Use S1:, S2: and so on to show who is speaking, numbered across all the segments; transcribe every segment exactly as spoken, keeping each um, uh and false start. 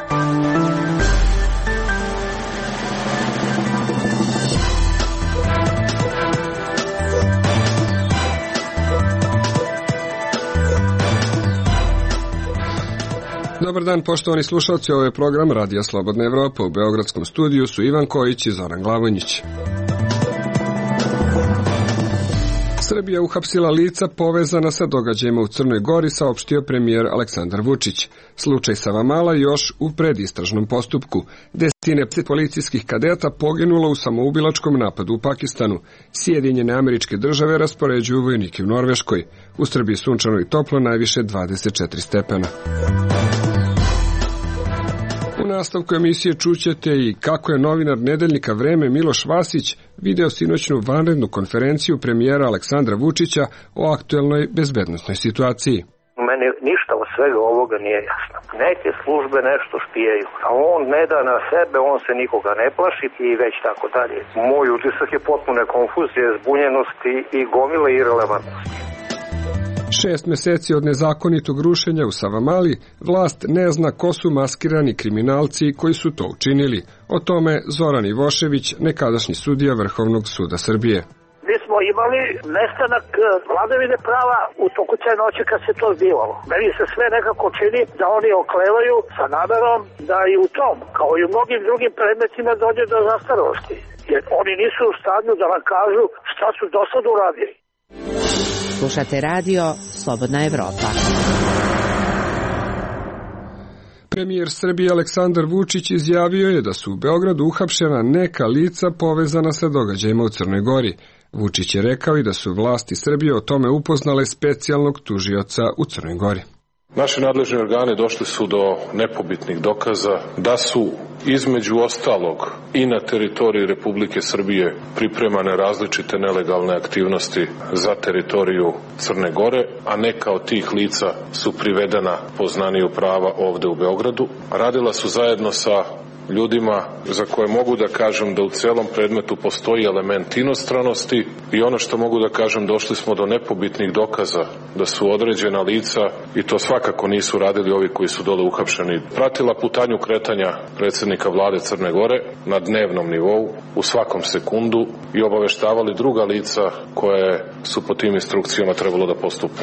S1: Dobar dan, poštovani slušalci, ovo je program Radija Slobodna Evropa. U beogradskom studiju su Ivan Kojić i Zoran Glavonjić. Srbija uhapsila lica povezana sa događajima u Crnoj Gori, saopštio premijer Aleksandar Vučić. Slučaj Savamala još u predistražnom postupku. Desetine policijskih kadeta poginulo u samoubilačkom napadu u Pakistanu. Sjedinjene Američke Države raspoređuju vojnike u Norveškoj. U Srbiji sunčano i toplo, najviše dvadeset četiri stepena. U nastavku emisije čućete i kako je novinar nedeljnika Vreme Miloš Vasić video sinoćnu vanrednu konferenciju premijera Aleksandra Vučića o aktuelnoj bezbednosnoj situaciji.
S2: Meni ništa od svega ovoga nije jasno. Neke službe nešto špijaju, a on ne da na sebe, on se nikoga ne plaši i već tako dalje. Moj utisak je potpune konfuzije, zbunjenosti i gomile irelevantnosti.
S1: Šest meseci od nezakonitog rušenja u Savamali, vlast ne zna ko su maskirani kriminalci koji su to učinili. O tome Zoran Ivošević, nekadašnji sudija Vrhovnog suda Srbije.
S3: Mi smo imali nestanak vladavine prava u toku te noći kad se to zbivalo. Meni se sve nekako čini da oni oklevaju sa namerom da i u tom, kao i u mnogim drugim predmetima, dođe do zastarosti. Jer oni nisu u stanju da vam kažu šta su do sad uradili.
S4: Slušate radio Slobodna Evropa.
S1: Premijer Srbije Aleksandar Vučić izjavio je da su u Beogradu uhapšena neka lica povezana sa događajima u Crnoj Gori. Vučić je rekao i da su vlasti Srbije o tome upoznale specijalnog tužioca u Crnoj Gori.
S5: Naši nadležni organi došli su do nepobitnih dokaza da su između ostalog i na teritoriji Republike Srbije pripremane različite nelegalne aktivnosti za teritoriju Crne Gore, a neka od tih lica su privedena poznaniju prava ovde u Beogradu. Radila su zajedno sa ljudima za koje mogu da kažem da u celom predmetu postoji element inostranosti i ono što mogu da kažem, došli smo do nepobitnih dokaza da su određena lica, i to svakako nisu radili ovi koji su dole uhapšeni, pratila putanju kretanja predsjednika vlade Crne Gore na dnevnom nivou u svakom sekundu i obaveštavali druga lica koje su po tim instrukcijama trebalo da postupe.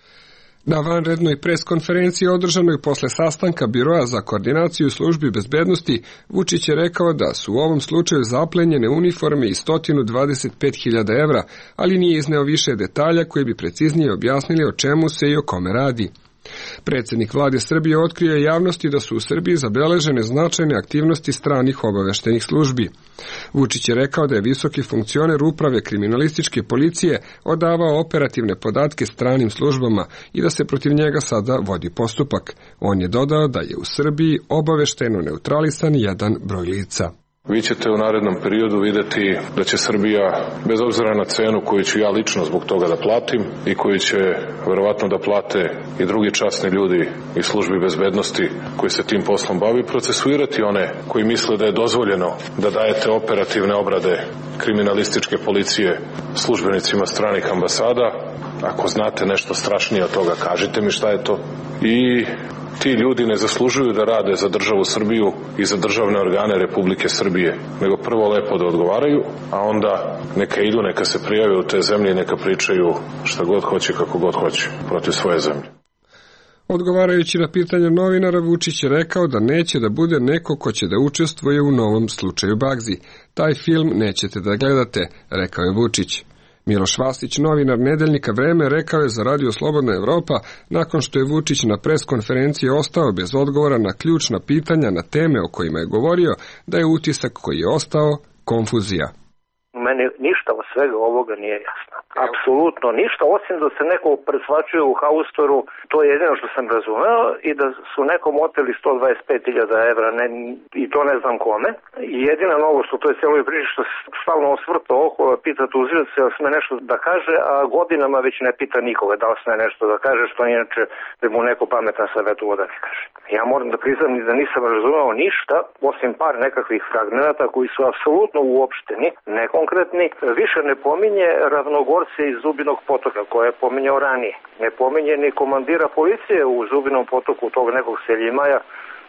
S1: Na vanrednoj preskonferenciji održanoj posle sastanka Biroa za koordinaciju službi bezbednosti, Vučić je rekao da su u ovom slučaju zaplenjene uniforme i sto dvadeset pet hiljada evra, ali nije izneo više detalja koji bi preciznije objasnili o čemu se i o kome radi. Predsjednik vlade Srbije otkrio je javnosti da su u Srbiji zabeležene značajne aktivnosti stranih obaveštenih službi. Vučić je rekao da je visoki funkcioner uprave kriminalističke policije odavao operativne podatke stranim službama i da se protiv njega sada vodi postupak. On je dodao da je u Srbiji obavešteno neutralisan jedan broj lica.
S5: Vi ćete u narednom periodu videti da će Srbija, bez obzira na cenu koju ću ja lično zbog toga da platim i koju će verovatno da plate i drugi časni ljudi iz službi bezbednosti koji se tim poslom bavi, procesuirati one koji misle da je dozvoljeno da dajete operativne obrade kriminalističke policije službenicima stranih ambasada. Ako znate nešto strašnije od toga, kažite mi šta je to. I ti ljudi ne zaslužuju da rade za državu Srbiju i za državne organe Republike Srbije, nego prvo lepo da odgovaraju, a onda neka idu, neka se prijave u te zemlje i neka pričaju šta god hoće, kako god hoće, protiv svoje zemlje.
S1: Odgovarajući na pitanje novinara, Vučić je rekao da neće da bude neko ko će da učestvuje u novom slučaju Bagzi. Taj film nećete da gledate, rekao je Vučić. Miloš Vasić, novinar nedeljnika Vreme, rekao je za Radio Slobodna Evropa, nakon što je Vučić na preskonferenciji ostao bez odgovora na ključna pitanja na teme o kojima je govorio, da je utisak koji je ostao konfuzija.
S2: Meni ništa od svega ovoga nije jasno. Apsolutno ništa, osim da se neko presvačuje u haustoru, to je jedino što sam razumeo, i da su nekom oteli sto dvadeset pet hiljada evra, ne, i to ne znam kome. I jedina novo što to je celoj priči što se stalno osvrta okolo, pita tužioca da sme nešto da kaže, a godinama već ne pita nikoga da li sme nešto da kaže, što inače da mu neko pametan savjetuo da ne kaže. Ja moram da priznam da nisam razumeo ništa, osim par nekakvih fragmenata koji su apsolutno uopšteni, nekonkretni. Više ne pominje Ravnogorce iz Zubinog potoka, koje je pominjao ranije. Ne pominje ni komandira policije u Zubinom potoku, tog nekog Seljimaja,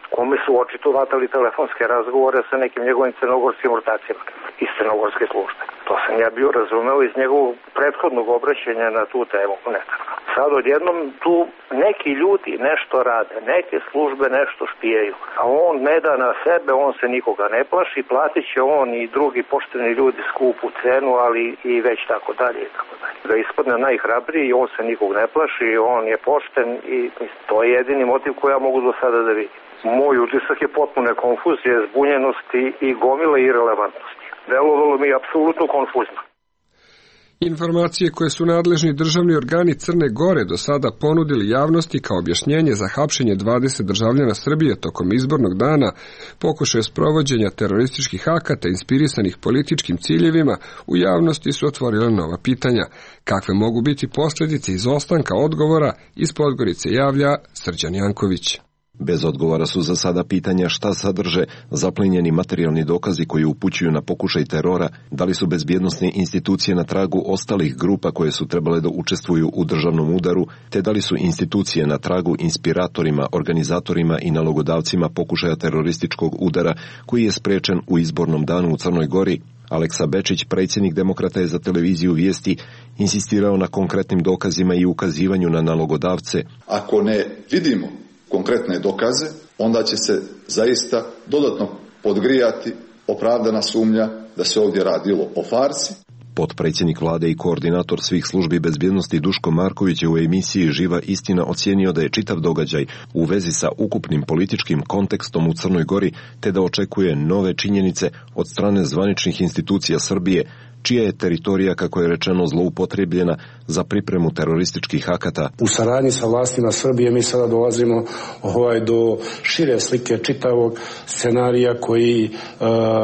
S2: kome su očito vatali telefonske razgovore sa nekim njegovim crnogorskim ortacima iz crnogorske službe. To sam ja bio razumeo iz njegovog prethodnog obraćanja na tu temu. Sad odjednom tu neki ljudi nešto rade, neke službe nešto špijaju, a on ne da na sebe, on se nikoga ne plaši, platit će on i drugi pošteni ljudi skupu cenu, ali i već tako dalje i tako dalje. Da ispadne najhrabriji, on se nikog ne plaši, on je pošten i to je jedini motiv koji ja mogu do sada da vidim. Moj utisak je potpune konfuzije, zbunjenosti i gomile irelevantnosti. Delovalo mi je apsolutno konfuzno.
S1: Informacije koje su nadležni državni organi Crne Gore do sada ponudili javnosti kao objašnjenje za hapšenje dvadeset državljana Srbije tokom izbornog dana, pokušaje sprovođenja terorističkih akata inspirisanih političkim ciljevima, u javnosti su otvorile nova pitanja. Kakve mogu biti posljedice izostanka odgovora, iz Podgorice javlja Srđan Janković.
S6: Bez odgovora su za sada pitanja šta sadrže zaplenjeni materijalni dokazi koji upućuju na pokušaj terora, da li su bezbjednosne institucije na tragu ostalih grupa koje su trebale da učestvuju u državnom udaru, te da li su institucije na tragu inspiratorima, organizatorima i nalogodavcima pokušaja terorističkog udara koji je sprečen u izbornom danu u Crnoj Gori. Aleksa Bečić, predsjednik Demokrata, je za televiziju Vijesti insistirao na konkretnim dokazima i ukazivanju na nalogodavce.
S7: Ako ne vidimo konkretne dokaze, onda će se zaista dodatno podgrijati opravdana sumnja da se ovdje radilo o farsi.
S6: Potpredsjednik vlade i koordinator svih službi bezbjednosti Duško Marković je u emisiji Živa istina ocijenio da je čitav događaj u vezi sa ukupnim političkim kontekstom u Crnoj Gori, te da očekuje nove činjenice od strane zvaničnih institucija Srbije, čija je teritorija, kako je rečeno, zloupotrebljena za pripremu terorističkih akata.
S8: U saradnji sa vlastima Srbije mi sada dolazimo ovaj, do šire slike čitavog scenarija koji uh,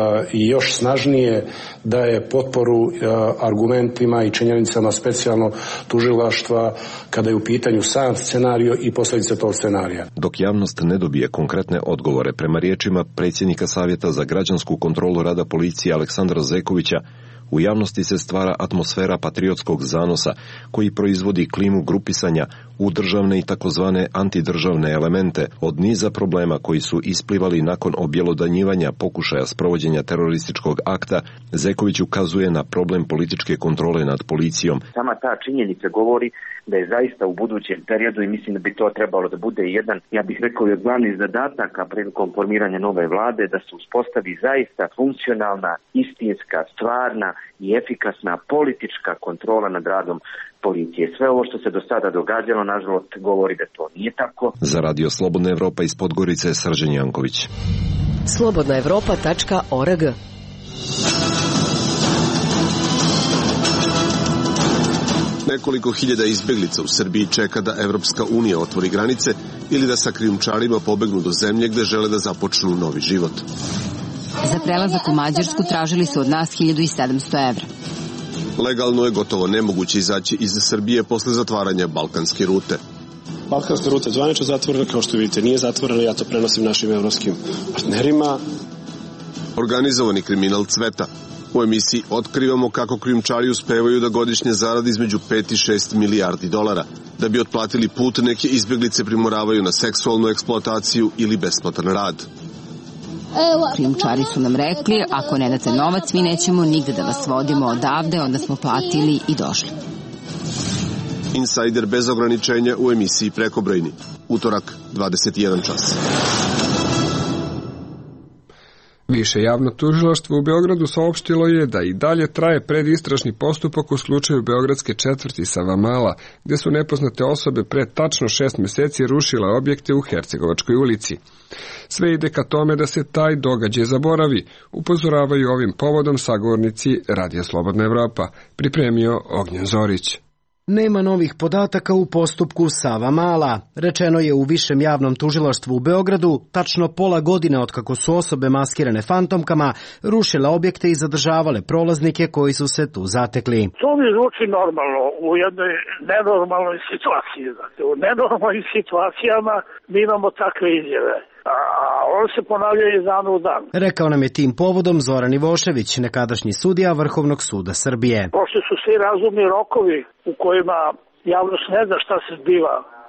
S8: i još snažnije daje potporu uh, argumentima i činjenicama specijalno tužilaštva kada je u pitanju sam scenario i posljedice tog scenarija.
S6: Dok javnost ne dobije konkretne odgovore, prema riječima predsjednika Savjeta za građansku kontrolu rada policije Aleksandra Zekovića, u javnosti se stvara atmosfera patriotskog zanosa koji proizvodi klimu grupisanja u državne i takozvane antidržavne elemente od niza problema koji su isplivali nakon objelodanjivanja pokušaja sprovođenja terorističkog akta. Zeković ukazuje na problem političke kontrole nad policijom.
S9: Sama ta činjenica govori da je zaista u budućem periodu, i mislim da bi to trebalo da bude jedan, ja bih rekao, od glavnih zadataka prilikom formiranja nove vlade, da se uspostavi zaista funkcionalna, istinska, stvarna i efikasna politička kontrola nad radom policije. Sve ovo što se do sada događalo, nažalost, govori da to nije tako.
S6: Za Radio Slobodna Evropa iz Podgorice, Srđan Janković.
S10: slobodna evropa tačka org.
S11: Nekoliko hiljada izbeglica u Srbiji čeka da Evropska unija otvori granice ili da sa krijumčarima pobegnu do zemlje gde žele da započnu novi život.
S12: Za prelazak u Mađarsku tražili su od nas hiljadu sedamsto evra.
S11: Legalno je gotovo nemoguće izaći iz Srbije posle zatvaranja balkanske rute.
S13: Balkanska ruta je zvanično zatvorena, kao što vidite, nije zatvorena, ja to prenosim našim evropskim partnerima.
S11: Organizovani kriminal cveta. U emisiji otkrivamo kako krijumčari uspevaju da godišnje zaradi između pet i šest milijardi dolara. Da bi otplatili put, neke izbeglice primoravaju na seksualnu eksploataciju ili besplatan rad.
S12: Krijumčari su nam rekli, ako ne date novac, mi nećemo nigde da vas vodimo odavde, onda smo platili i došli.
S11: Insajder bez ograničenja u emisiji Prekobrojni. Utorak, dvadeset jedan čas.
S1: Više javno tužilaštvo u Beogradu saopštilo je da i dalje traje predistražni postupak u slučaju beogradske četvrti Savamala, gde su nepoznate osobe pre tačno šest meseci rušile objekte u Hercegovačkoj ulici. Sve ide ka tome da se taj događaj zaboravi, upozoravaju ovim povodom sagovornici Radija Slobodna Evropa, pripremio Ognjen Zorić.
S14: Nema novih podataka u postupku Savamala. Rečeno je u Višem javnom tužilaštvu u Beogradu, tačno pola godine otkako su osobe maskirane fantomkama rušile objekte i zadržavale prolaznike koji su se tu zatekli.
S3: To mi zvuči normalno u jednoj nenormalnoj situaciji. Dakle, u nenormalnim situacijama mi imamo takve izjave. A on se ponavlja iz dana u dan.
S14: Rekao nam je tim povodom Zoran Ivošević, nekadašnji sudija Vrhovnog suda Srbije.
S3: Pošto su svi razumni rokovi u kojima javnost ne zna šta se zbiva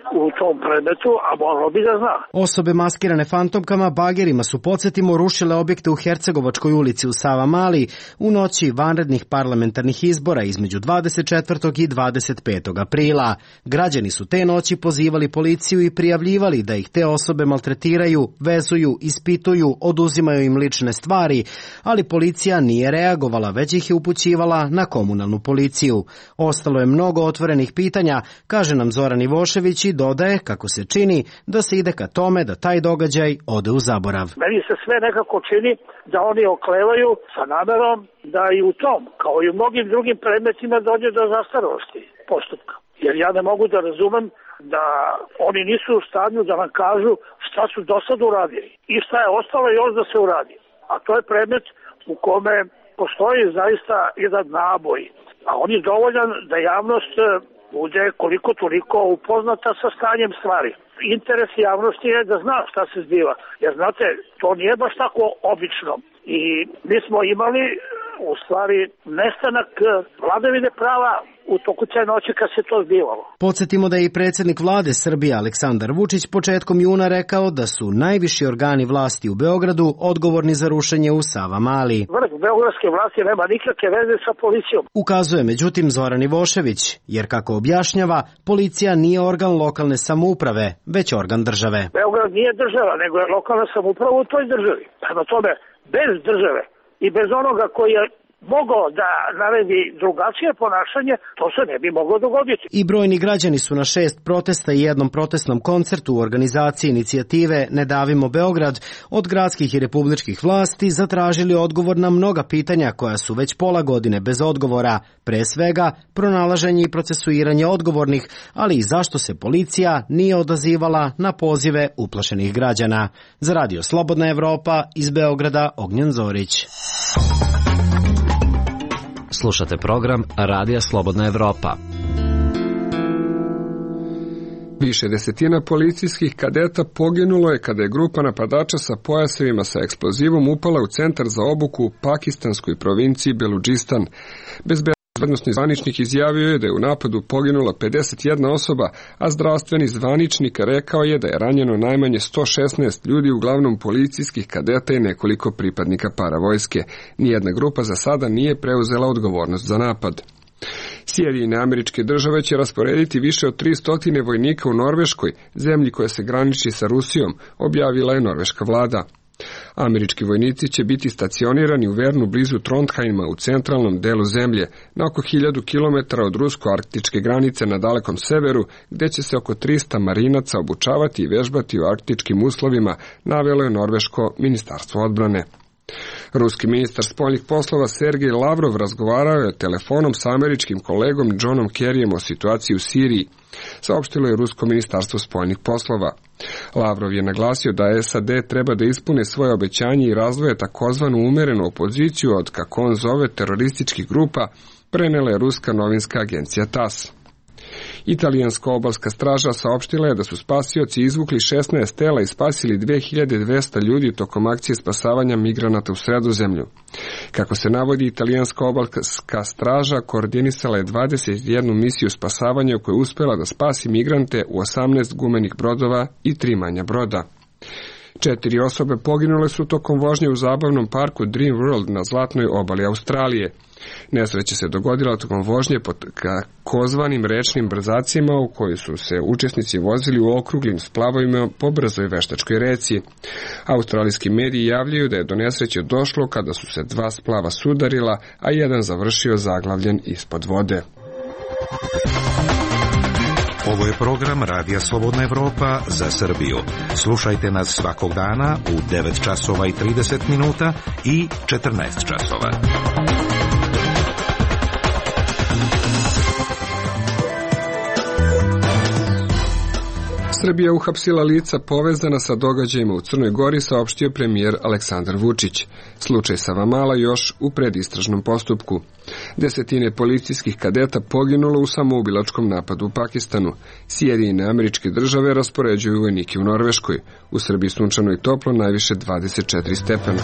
S3: u tom predmetu, a moralo bi da zna.
S14: Osobe maskirane fantomkama bagerima su, podsjetimo, rušile objekte u Hercegovačkoj ulici u Savamali u noći vanrednih parlamentarnih izbora između dvadeset četvrtog i dvadeset petog aprila. Građani su te noći pozivali policiju i prijavljivali da ih te osobe maltretiraju, vezuju, ispituju, oduzimaju im lične stvari, ali policija nije reagovala, već ih je upućivala na komunalnu policiju. Ostalo je mnogo otvorenih pitanja, kaže nam Zoran Ivošević i dodaje kako se čini da se ide ka tome da taj događaj ode u zaborav.
S3: Meni se sve nekako čini da oni oklevaju sa namerom da i u tom, kao i u mnogim drugim predmetima, dođe do zastarosti postupka. Jer ja ne mogu da razumem da oni nisu u stanju da nam kažu šta su do sad uradili i šta je ostalo još da se uradi. A to je predmet u kome postoji zaista jedan naboj, a on je dovoljan da javnost bude koliko toliko upoznata sa stanjem stvari. Interes javnosti je da zna šta se zbiva, jer znate, to nije baš tako obično. I mi smo imali u stvari nestanak vladavine prava u toku te noći kad se to zbivalo.
S14: Podsjetimo da je i predsjednik vlade Srbije Aleksandar Vučić početkom juna rekao da su najviši organi vlasti u Beogradu odgovorni za rušenje u Savamali.
S3: Vrh beogradske vlasti nema nikakve veze sa policijom.
S14: Ukazuje međutim Zoran Ivošević, jer kako objašnjava, policija nije organ lokalne samouprave, već organ države.
S3: Beograd nije država, nego je lokalna samouprava u toj državi. Prema tome, bez države i bez onoga koji je mogao da naredi drugačije ponašanje, to se ne bi moglo dogoditi.
S14: I brojni građani su na šest protesta i jednom protestnom koncertu u organizaciji inicijative Ne davimo Beograd od gradskih i republičkih vlasti zatražili odgovor na mnoga pitanja koja su već pola godine bez odgovora. Pre svega, pronalaženje i procesuiranje odgovornih, ali i zašto se policija nije odazivala na pozive uplašenih građana. Za Radio Slobodna Evropa iz Beograda, Ognjen Zorić.
S15: Slušate program Radija Slobodna Evropa.
S1: Više desetina policijskih kadeta poginulo je kada je grupa napadača sa pojasevima sa eksplozivom upala u centar za obuku u pakistanskoj provinciji Beludžistan. Bezbednosni zvaničnik izjavio je da je u napadu poginula pedeset jedna osoba, a zdravstveni zvaničnik rekao je da je ranjeno najmanje sto šesnaest ljudi, uglavnom policijskih kadeta i nekoliko pripadnika paravojske. Nijedna grupa za sada nije preuzela odgovornost za napad. Sjedinjene Američke Države će rasporediti više od tristo vojnika u Norveškoj, zemlji koja se graniči sa Rusijom, objavila je norveška vlada. Američki vojnici će biti stacionirani u Vernu blizu Trondheima u centralnom delu zemlje, na oko hiljadu kilometara od rusko-arktičke granice na dalekom severu, gde će se oko trista marinaca obučavati i vežbati u arktičkim uslovima, navelo je norveško ministarstvo odbrane. Ruski ministar spoljnih poslova Sergej Lavrov razgovarao je telefonom sa američkim kolegom Johnom Kerryjem o situaciji u Siriji, saopštilo je Rusko ministarstvo spoljnih poslova. Lavrov je naglasio da S A D treba da ispune svoje obećanje i razvoje takozvanu umerenu opoziciju od, kako on zove, terorističkih grupa, prenela je ruska novinska agencija T A S. Italijanska obalska straža saopštila je da su spasioci izvukli šesnaest tela i spasili dve hiljade dvesta ljudi tokom akcije spasavanja migranata u Sredozemlju. Kako se navodi, italijanska obalska straža koordinisala je dvadeset jednu misiju spasavanja u kojoj je uspela da spasi migrante u osamnaest gumenih brodova i tri manja broda. Četiri osobe poginule su tokom vožnje u zabavnom parku Dream World na zlatnoj obali Australije. Nesreća se dogodila tokom vožnje pod takozvanim rečnim brzacima u kojoj su se učesnici vozili u okruglim splavovima po brzoj veštačkoj reci. Australijski mediji javljaju da je do nesreće došlo kada su se dva splava sudarila, a jedan završio zaglavljen ispod vode.
S16: Ovo je program Radija Slobodna Evropa za Srbiju. Slušajte nas svakog dana u devet časova i trideset minuta i četrnaest časova.
S1: Srbija uhapsila lica povezana sa događajima u Crnoj Gori, saopštio premijer Aleksandar Vučić. Slučaj Savamala još u predistražnom postupku. Desetine policijskih kadeta poginulo u samoubilačkom napadu u Pakistanu. Sjedinjene Američke Države raspoređuju vojnike u Norveškoj. U Srbiji sunčano i toplo, najviše dvadeset četiri stepena.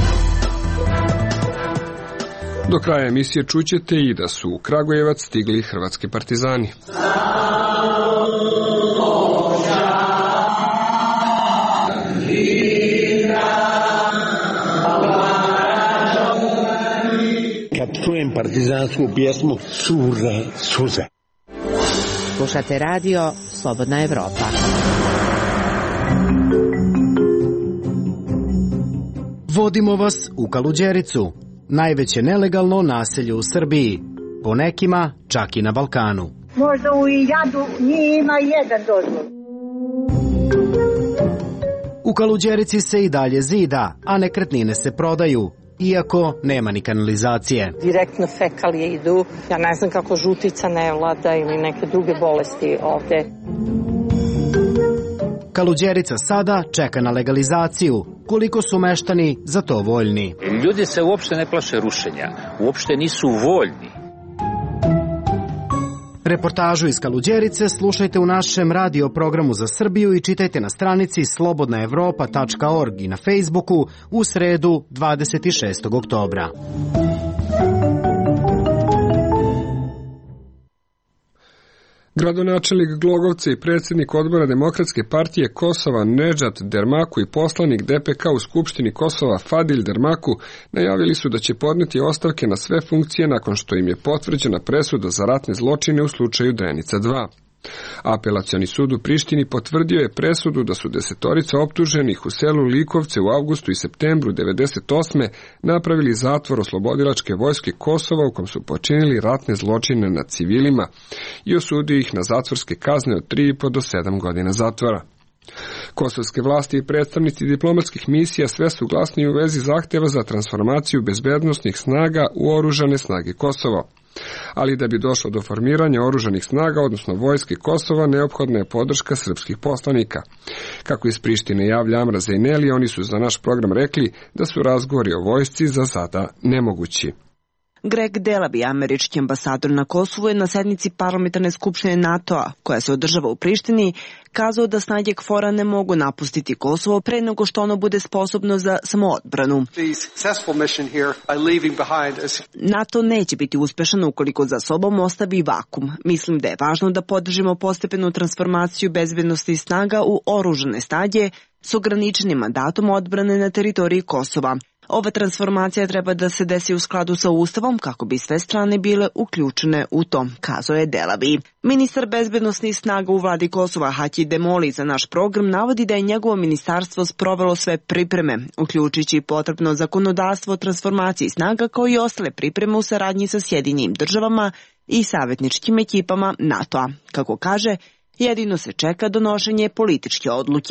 S1: Do kraja emisije čućete i da su u Kragujevac stigli hrvatski partizani.
S17: partizansku pjesmu Cure suze.
S4: Slušate radio Slobodna Evropa.
S14: Vodimo vas u Kaluđericu, najveće nelegalno naselje u Srbiji, po nekima čak i na Balkanu.
S18: Možda u Jadu nije ima jedan dozvol.
S14: U Kaluđerici se i dalje zida, a nekretnine se prodaju, iako nema ni kanalizacije.
S19: Direktno fekalije idu, ja ne znam kako žutica ne vlada ili neke druge bolesti ovde.
S14: Kaluđerica sada čeka na legalizaciju, koliko su meštani za to voljni.
S20: Ljudi se uopšte ne plaše rušenja, uopšte nisu voljni.
S14: Reportažu iz Kaluđerice slušajte u našem radio programu za Srbiju i čitajte na stranici slobodna evropa tačka org i na Facebooku u sredu dvadeset šestog oktobra.
S1: Gradonačelnik Glogovca i predsjednik odbora Demokratske partije Kosova Nedžad Dermaku i poslanik D P K u Skupštini Kosova Fadil Dermaku najavili su da će podneti ostavke na sve funkcije nakon što im je potvrđena presuda za ratne zločine u slučaju Drenica dva. Apelacioni sud u Prištini potvrdio je presudu da su desetorica optuženih u selu Likovce u avgustu i septembru devedeset osme napravili zatvor oslobodilačke vojske Kosova u kom su počinili ratne zločine nad civilima i osudio ih na zatvorske kazne od tri i po do sedam godina zatvora. Kosovske vlasti i predstavnici diplomatskih misija sve su glasni u vezi zahteva za transformaciju bezbednosnih snaga u oružane snage Kosova. Ali da bi došlo do formiranja oružanih snaga, odnosno vojske Kosova, neophodna je podrška srpskih poslanika. Kako iz Prištine javlja Amra Zejneli, oni su za naš program rekli da su razgovori o vojsci za sada nemogući.
S21: Greg Delaby, američki ambasador na Kosovu, je na sednici parlamentarne skupštine NATO-a, koja se održava u Prištini, kazao da snage K F O R-a ne mogu napustiti Kosovo pre nego što ono bude sposobno za samoodbranu. NATO neće biti uspešan ukoliko za sobom ostavi vakum. Mislim da je važno da podržimo postepenu transformaciju bezbednosti snaga u oružane snage s ograničenim mandatom odbrane na teritoriji Kosova. Ova transformacija treba da se desi u skladu sa Ustavom kako bi sve strane bile uključene u to, kazao je Delaby. Ministar bezbednosnih snaga u vladi Kosova Haki Demoli za naš program navodi da je njegovo ministarstvo sprovelo sve pripreme, uključujući potrebno zakonodavstvo o transformaciji snaga kao i ostale pripreme u saradnji sa Sjedinjenim državama i savjetničkim ekipama NATO-a. Kako kaže, jedino se čeka donošenje političke odluke.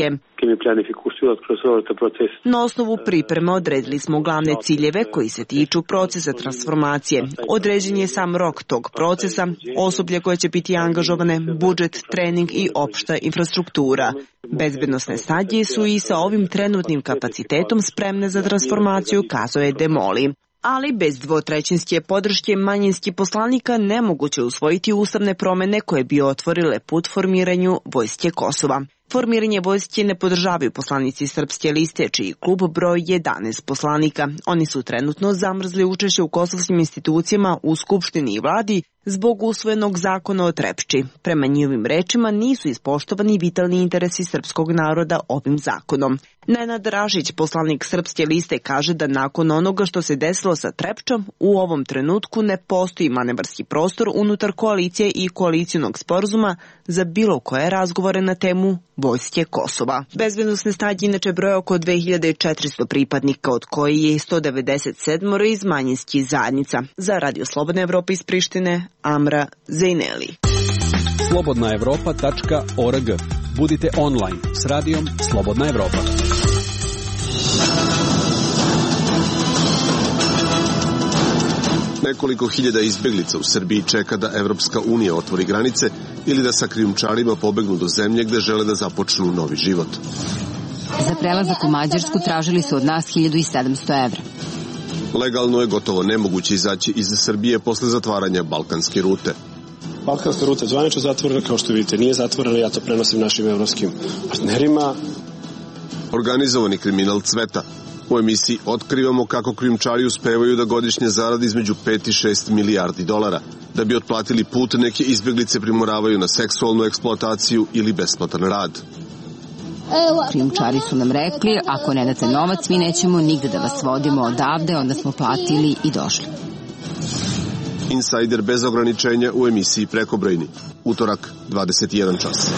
S21: Na osnovu priprema odredili smo glavne ciljeve koji se tiču procesa transformacije. Određen je sam rok tog procesa, osoblje koje će biti angažovane, budžet, trening i opšta infrastruktura. Bezbednosne snage su i sa ovim trenutnim kapacitetom spremne za transformaciju, kazao je Demoli. Ali bez dvotrećinske podrške manjinskih poslanika nemoguće usvojiti ustavne promene koje bi otvorile put formiranju vojske Kosova. Formiranje vojske ne podržavaju poslanici Srpske liste, čiji klub broj jedanaest poslanika. Oni su trenutno zamrzli učešće u kosovskim institucijama u Skupštini i vladi zbog usvojenog zakona o Trepči. Prema njihovim rečima nisu ispoštovani vitalni interesi srpskog naroda ovim zakonom. Nenad Rašić, poslanik Srpske liste, kaže da nakon onoga što se desilo sa Trepčom, u ovom trenutku ne postoji manevarski prostor unutar koalicije i koalicijonog sporazuma za bilo koje razgovore na temu vojske Kosova. Bezbednosne snage inače broje oko dve hiljade četiristo pripadnika, od koji je sto devedeset sedam iz manjinskih zajednica. Za Radio Slobodna Evropa iz Prištine, Amra Zejneli.
S22: slobodna evropa tačka org. Budite online s radijom Slobodna Evropa.
S11: Nekoliko hiljada izbeglica u Srbiji čeka da Evropska unija otvori granice ili da sa krijumčarima pobegnu do zemlje gde žele da započnu novi život.
S12: Za prelazak u Mađarsku tražili su od nas hiljadu sedamsto evra.
S11: Legalno je gotovo nemoguće izaći iz Srbije posle zatvaranja balkanske rute.
S13: Balkanska ruta je zvanično zatvorena, kao što vidite, nije zatvorena, ja to prenosim našim evropskim partnerima.
S11: Organizovani kriminal cveta. U emisiji otkrivamo kako krijumčari uspevaju da godišnje zaradi između pet i šest milijardi dolara. Da bi otplatili put, neke izbeglice primoravaju na seksualnu eksploataciju ili besplatan rad.
S12: Krijumčari su nam rekli, ako ne date novac, mi nećemo nigde da vas vodimo odavde, onda smo platili i došli.
S11: Insajder bez ograničenja u emisiji Prekobrojni. Utorak, dvadeset jedan čas.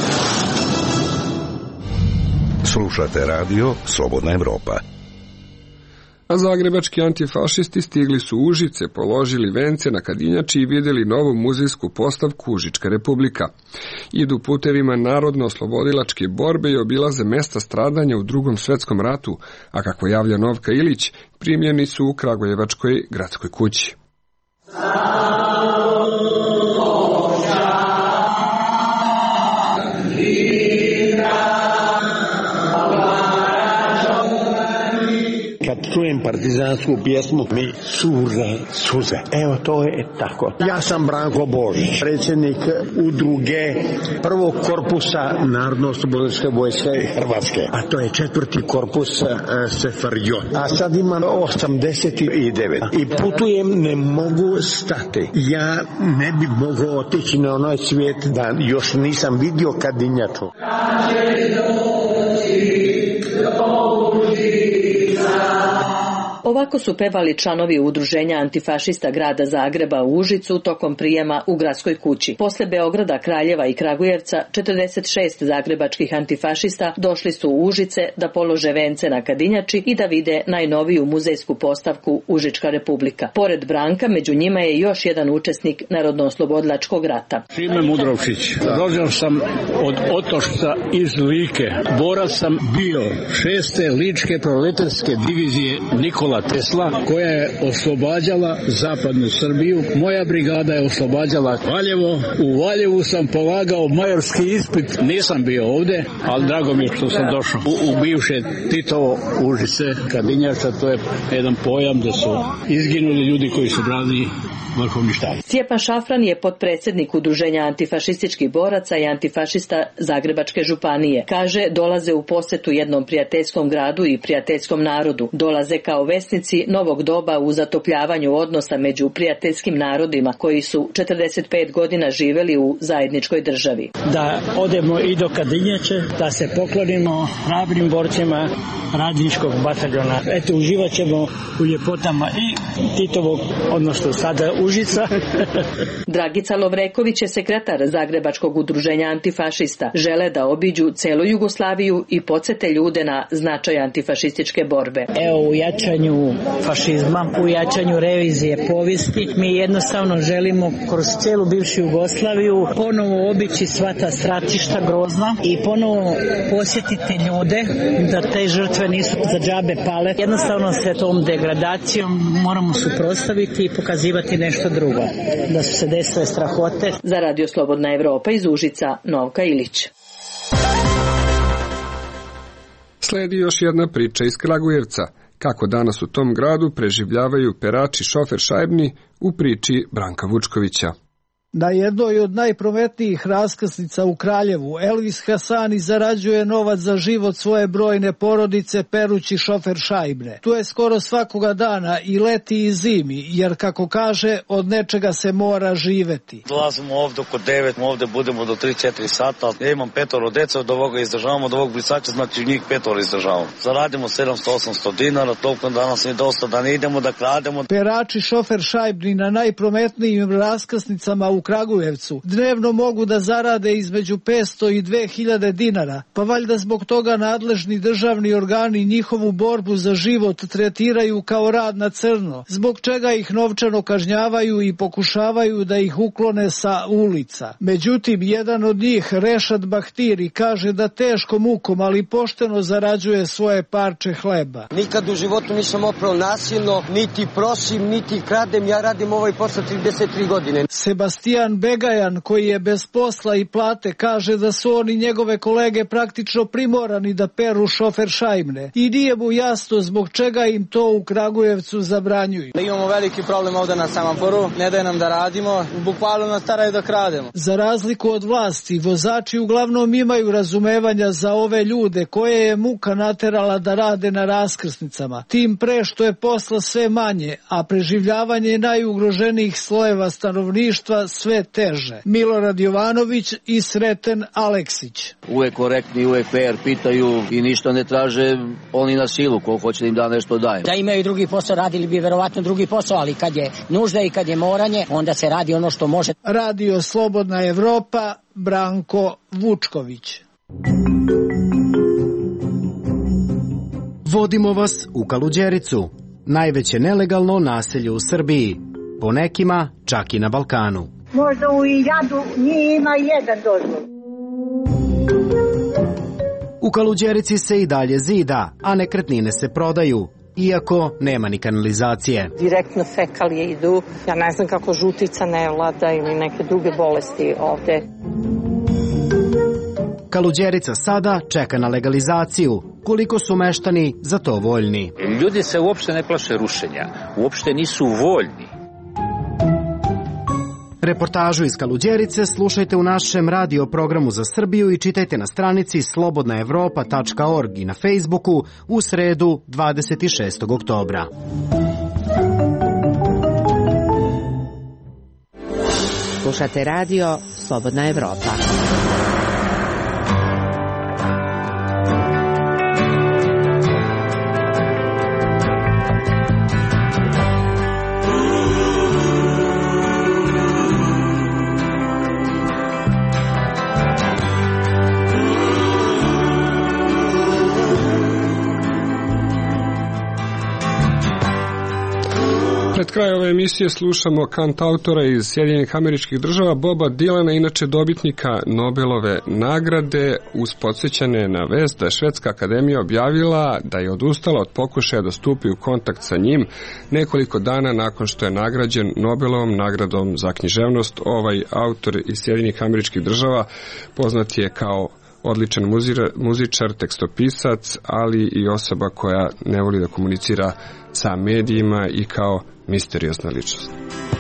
S16: Slušate radio Slobodna Evropa.
S1: A zagrebački antifašisti stigli su u Užice, položili vence na Kadinjači i vidjeli novu muzejsku postavku Užička republika. Idu putevima narodno-oslobodilačke borbe i obilaze mesta stradanja u Drugom svetskom ratu, a kako javlja Novka Ilić, primljeni su u Kragujevačkoj gradskoj kući.
S17: Kad čujem partizansku pjesmu, mi cure suze. Evo, to je tako. Ja sam Branko Božić, predsjednik udruge prvog korpusa Narodno-oslobodilačke vojske Hrvatske, a to je četvrti korpus SFRJ. A sad imam osamdeset devet i putujem, ne mogu stati. Ja ne bi mogao otići na onaj svijet da još nisam vidio Kadinjaču.
S2: Ovako su pevali članovi udruženja antifašista grada Zagreba u Užicu tokom prijema u gradskoj kući. Posle Beograda, Kraljeva i Kragujevca, četrdeset šest zagrebačkih antifašista došli su u Užice da polože vence na Kadinjači i da vide najnoviju muzejsku postavku Užička republika. Pored Branka, među njima je još jedan učesnik Narodno-oslobodilačkog rata.
S5: Šime Mudrovčić. Rođen sam od Otošca iz Like. Borac sam bio šeste ličke proletarske divizije Nikola Tesla, koja je oslobađala zapadnu Srbiju. Moja brigada je oslobađala Valjevo. U Valjevu sam polagao majorski ispit. Nisam bio ovde, ali drago mi je što sam došao u, u bivše Titovo Užice, Kadinjača. To je jedan pojam da su izginuli ljudi koji su branili vrhovni štab.
S2: Stjepan Šafran je potpredsjednik udruženja antifašističkih boraca i antifašista Zagrebačke županije. Kaže, dolaze u posetu jednom prijateljskom gradu i prijateljskom narodu. Dolaze kao vesnici novog doba u zatopljavanju odnosa među prijateljskim narodima koji su četrdeset pet godina živeli u zajedničkoj državi.
S5: Da odemo i do Kadinjače, da se poklonimo hrabrim borcima radničkog bataljona. Eto, uživat ćemo u ljepotama i Titovog, odnosno sada Užica.
S2: Dragica Lovreković je sekretar Zagrebačkog udruženja antifašista. Žele da obiđu celu Jugoslaviju i podsjete ljude na značaj antifašističke borbe.
S23: Evo, u jačanju fašizma, u jačanju revizije povijesti, mi jednostavno želimo kroz celu bivšu Jugoslaviju ponovo obići sva ta stratišta grozna i ponovo posjetiti ljude da te žrtve nisu za džabe pale. Jednostavno se tom degradacijom moramo suprotstaviti i pokazivati nešto drugo, da su se desile strahote.
S2: Za Radio Slobodna Evropa iz Užica, Novka Ilić.
S1: Sledi još jedna priča iz Kragujevca. Kako danas u tom gradu preživljavaju perač i šofer šajbni u priči Branka Vučkovića.
S24: Na jednoj od najprometnijih raskrsnica u Kraljevu Elvis Hasani zarađuje novac za život svoje brojne porodice perući šofer šajbne. Tu je skoro svakoga dana i leti i zimi, jer kako kaže, od nečega se mora živeti.
S25: Dolazimo ovdje oko devet, ovdje budemo do tri četiri sata. Ja imam petoro deca, od ovoga izdržavamo, od ovog brisača, znači njih petoro izdržavamo. Zaradimo sedamsto osamsto dinara, toliko danas je dosta da ne idemo da krademo.
S24: Perači šofer šajbni na najprometnijim raskrsnicama u U Kragujevcu dnevno mogu da zarade između petsto i dve hiljade dinara, pa valjda zbog toga nadležni državni organi njihovu borbu za život tretiraju kao rad na crno, zbog čega ih novčano kažnjavaju i pokušavaju da ih uklone sa ulica. Međutim, jedan od njih, Rešad Bahtiri, kaže da teškom mukom, ali pošteno zarađuje svoje parče hleba.
S26: Nikad u životu nisam oprao nasilno, niti prosim, niti kradem, ja radim ovaj posao trideset tri godine.
S24: Sebastian Begajan, koji je bez posla i plate, kaže da su oni njegove kolege praktično primorani da peru šofer šajbne i nije mu jasno zbog čega im to u Kragujevcu zabranjuju.
S26: Imamo veliki problem ovdje na semaforu, ne daju nam da radimo, bukvalno nas staraju da krademo.
S24: Za razliku od vlasti, vozači uglavnom imaju razumevanja za ove ljude koje je muka naterala da rade na raskrsnicama, tim pre što je posla sve manje, a preživljavanje najugroženijih slojeva stanovništva sve teže. Milorad Jovanović i Sreten Aleksić.
S3: Uvek korektni, uvek fair, pitaju i ništa ne traže oni na silu, ko hoće da im da nešto daje.
S6: Da imaju drugi posao, radili bi verovatno drugi posao, ali kad je nužda i kad je moranje, onda se radi ono što može.
S24: Radio Slobodna Evropa, Branko Vučković.
S14: Vodimo vas u Kaluđericu, najveće nelegalno naselje u Srbiji, po nekima čak i na Balkanu.
S18: Možda u Iljadu nije ima jedan dozvol.
S14: U Kaluđerici se i dalje zida, a nekretnine se prodaju, iako nema ni kanalizacije.
S19: Direktno fekalije idu, ja ne znam kako žutica ne vlada ili neke druge bolesti ovde.
S14: Kaluđerica sada čeka na legalizaciju, koliko su meštani za to voljni.
S20: Ljudi se uopšte ne plaše rušenja, uopšte nisu voljni.
S14: Reportažu iz Kaluđerice slušajte u našem radio programu za Srbiju i čitajte na stranici slobodna evropa tačka org i na Facebooku u sredu dvadeset šestog oktobra.
S4: Slušate radio Slobodna Evropa.
S1: Pred kraj ove emisije slušamo kantautora iz Sjedinjenih Američkih Država, Boba Dilana, inače dobitnika Nobelove nagrade, uz podsjećanje na vest da je Švedska akademija objavila da je odustala od pokušaja da stupi u kontakt sa njim nekoliko dana nakon što je nagrađen Nobelovom nagradom za književnost. Ovaj autor iz Sjedinjenih Američkih Država poznat je kao odličan muzičar, tekstopisac, ali i osoba koja ne voli da komunicira sa medijima i kao misteriozna ličnost.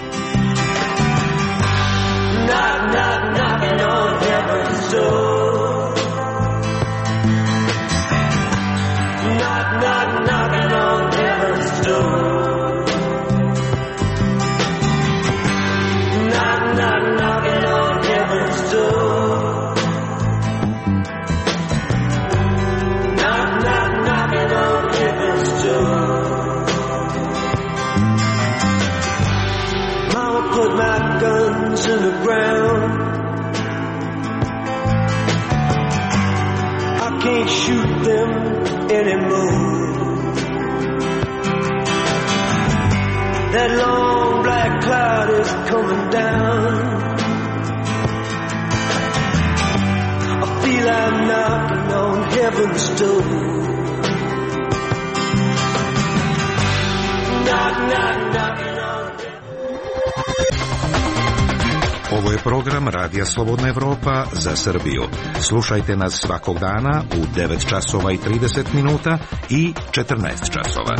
S1: Knock, knock, knocking on heaven's door. Knock, knock, knocking on heaven's door. Knock, knock, knocking on heaven's door. Knock, knock, knocking on heaven's door. Put my guns in the ground. I can't shoot them anymore. That long black cloud is coming down. I feel I'm knocking on heaven's door. Knock, knock, knocking on.
S16: Ovo je program Radija Slobodna Evropa za Srbiju. Slušajte nas svakog dana u devet časova i trideset minuta i četrnaest časova.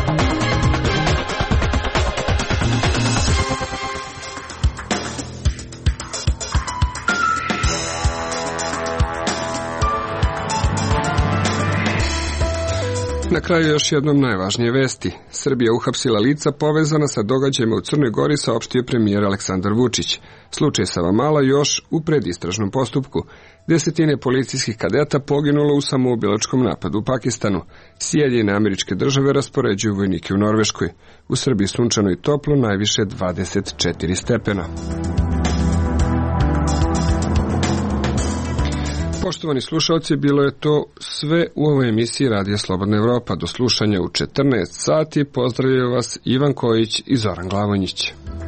S1: Na kraju još jednom najvažnije vesti. Srbija uhapsila lica povezana sa događajima u Crnoj Gori, saopštio premijer Aleksandar Vučić. Slučaj Savamala još u predistražnom postupku. Desetine policijskih kadeta poginulo u samoubilačkom napadu u Pakistanu. Sjedinjene Američke Države raspoređuju vojnike u Norveškoj. U Srbiji sunčano i toplo, najviše dvadeset četiri stepena. Poštovani slušalci, bilo je to sve u ovoj emisiji Radija Slobodna Evropa. Do slušanja u četrnaest sati. Pozdravljaju vas Ivan Kojić i Zoran Glavonjić.